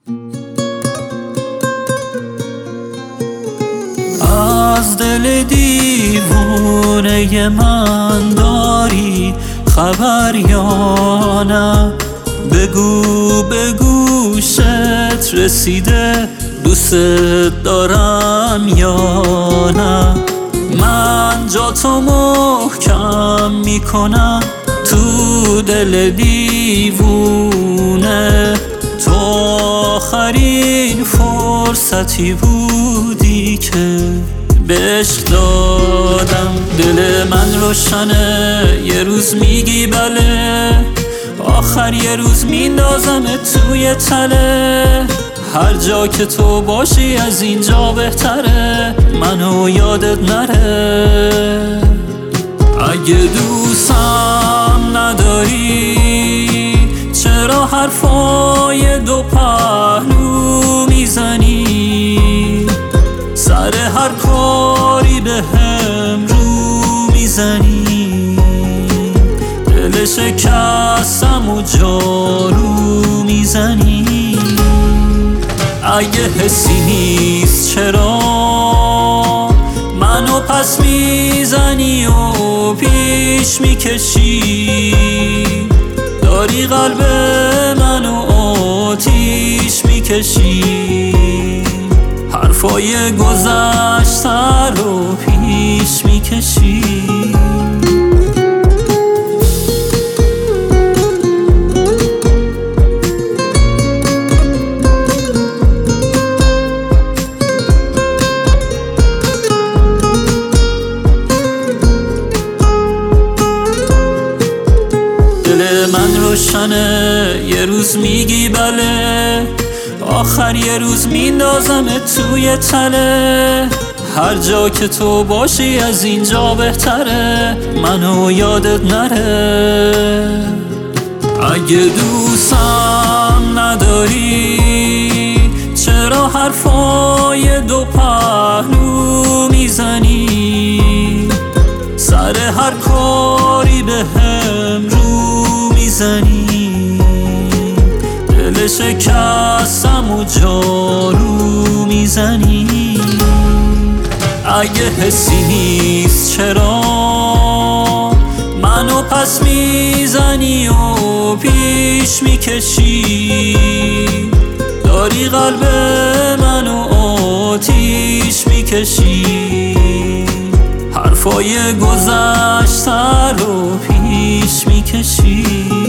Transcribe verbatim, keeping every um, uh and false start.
از دل دیوونه من داری خبر یا نه؟ بگو به گوشت رسیده دوست دارم یا نه؟ من جا تو محکم میکنم تو دل دیوونه، تو آخرین فرصتی بودی که به عشق دادم. دل من روشنه، یه روز میگی بله، آخر یه روز میندازم توی تله. هر جا که تو باشی از اینجا بهتره، منو یادت نره. اگه دوستم نداری چرا حرفای دو پهلو میزنی؟ سر هر کاری به هم رو میزنی، دل شکستم و جارو میزنی. اگه حسی نیست چرا منو پس میزنی و پیش میکشی؟ داری قلب منو آتیش میکشی، حرفای گذشته رو پیش میکشی. من روشنه، یه روز میگی بله، آخر یه روز میندازم توی تله. هر جا که تو باشی از اینجا بهتره، منو یادت نره. اگه دوستم نداری چرا حرفای دو پهلو میزنی؟ سر هر کاری به هم رو میزنی، دل شکستم و جارو میزنی. اگه حسی نیست چرا منو پس میزنی و پیش میکشی؟ داری قلب منو آتیش میکشی، حرفای گذشته رو پیش میکشی.